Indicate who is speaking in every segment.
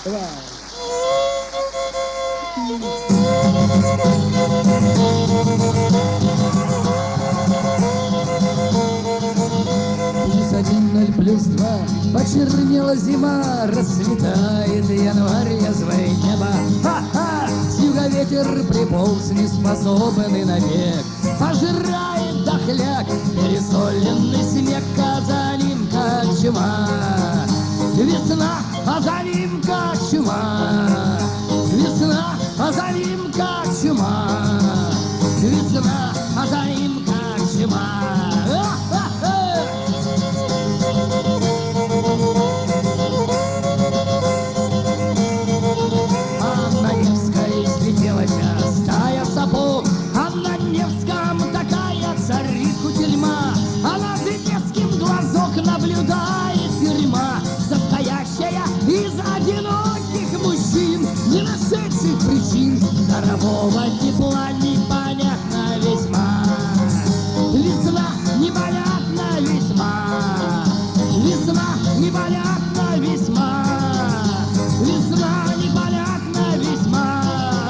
Speaker 1: Давай. +1, +2, почернела зима, расцветает январь, язвое небо. Ха-ха! С юга ветер приполз, неспособный навек, пожирает дохляк, пересоленный снег, а за ним как чума. Весна, а за ним как чума. Весна, а за ним как чума. Весна, а за ним как чума. А на Невской слетелась стая сапог, а на Невском такая царит кутерьма, а над Невским глазок наблюдает тюрьма, состоящая из одиноких мужчин, не нашедших причин дарового тепла, непонятно весьма. Весна непонятна весьма. Весна непонятна весьма. Весна непонятна весьма.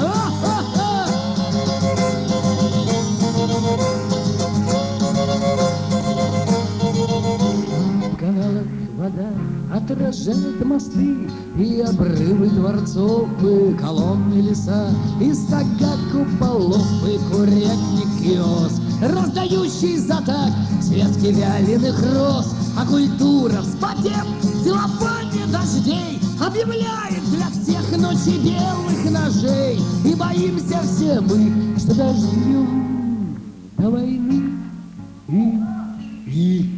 Speaker 1: В каналах вода отражает мосты и обрывы дворцов, и колонны леса, и стога куполов, и курятник киоск, раздающий за так связки вяленых роз. А культура, вспотев в целлофане дождей, объявляет для всех ночи белых ножей. И боимся все мы, что дождем до войны и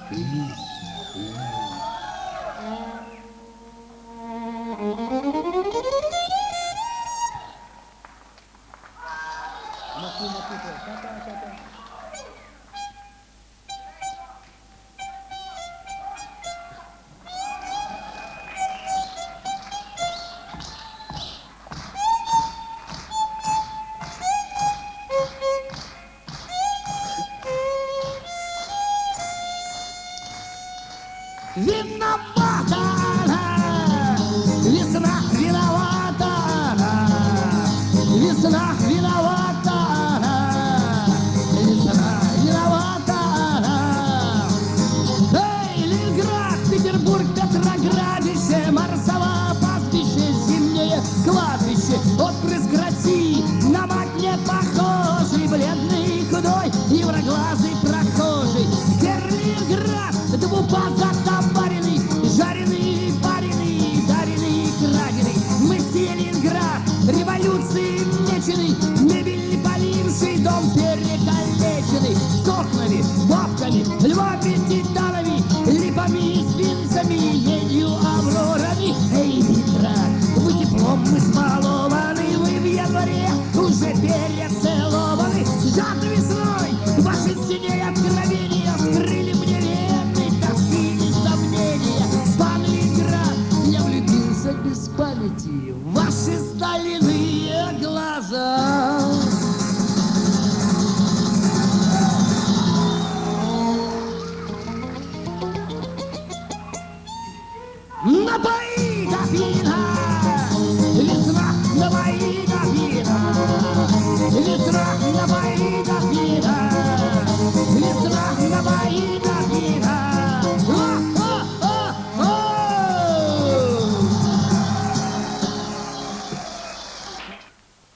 Speaker 1: виновата она, весна виновата она, весна виновата она, весна виновата она. Эй, Ленинград, Петербург, Петроградище, Марсово, пастбище, зимнее кладбище, отпрыск России, на мать не похожий, бледный, худой, евроглазый прохожий. Ленинград, двупаза товаренный, жареный, пареный, дареный, краденый. Мы все Ленинград, революции меченый, мебель поливший, дом перекалеченный, с окнами, бабками, львами, титанами, липами, свинцами, медью, аврорами. Эй, Ленинград, вы теплом избалованы, вы в январе уже перецелованы. Жадно весной ваши синее откровения скрыли мне вены тоски и сомнения. Пан Ленинград, я влюбился без памяти в ваши стальные глаза.